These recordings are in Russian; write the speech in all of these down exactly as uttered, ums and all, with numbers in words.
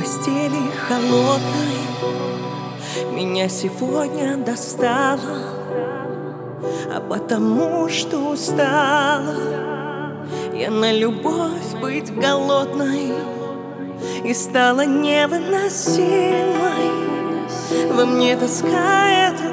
постели холодной меня сегодня достала, а потому что устала я на любовь быть голодной и стала невыносимой. Во мне тоска эта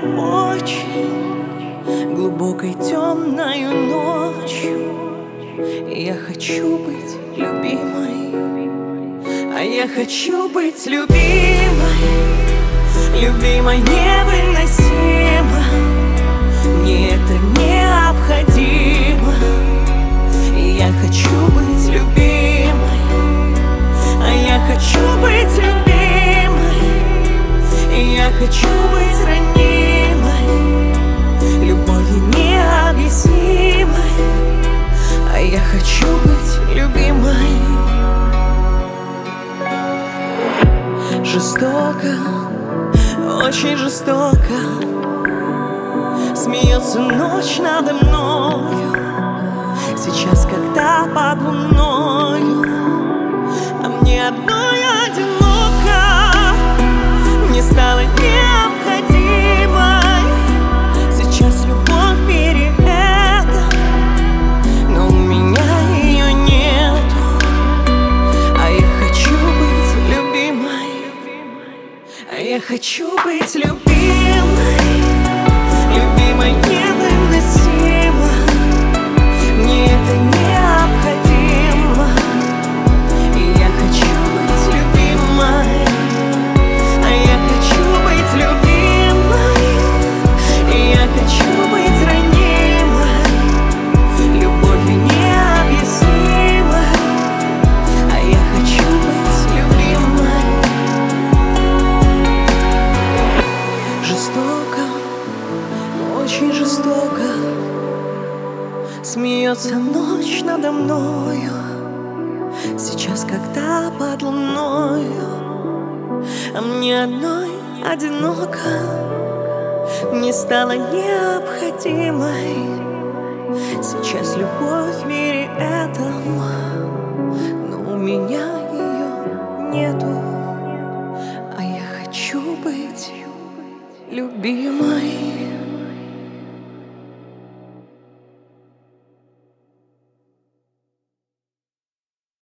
очень глубокой темною ночью, и я хочу быть любимой, а я хочу быть любимой, любимой невыносимо. Мне это необходимо, и я хочу быть любимой, а я хочу быть любимой, и я хочу быть ранимой, любовью необъяснимой, а я хочу быть любимой. Жестоко, очень жестоко смеется ночь надо мною, сейчас, когда под луною, а мне одной одиноко. Мне стало необходимой сейчас любовь в мире этом, но у меня ее нету, а я хочу быть любимой, а я хочу быть любимой, любимой невыносимо. Мне это необходимо, и я хочу быть любимой, а я хочу быть любимой, и я хочу быть ранимой, любовью необъяснимой, а я хочу быть любимой. Жестоко, очень жестоко смеется ночь надо мною, сейчас, когда под луною, а мне одной одиноко. Мне стало необходимой сейчас любовь в мире этом, но у меня ее нету.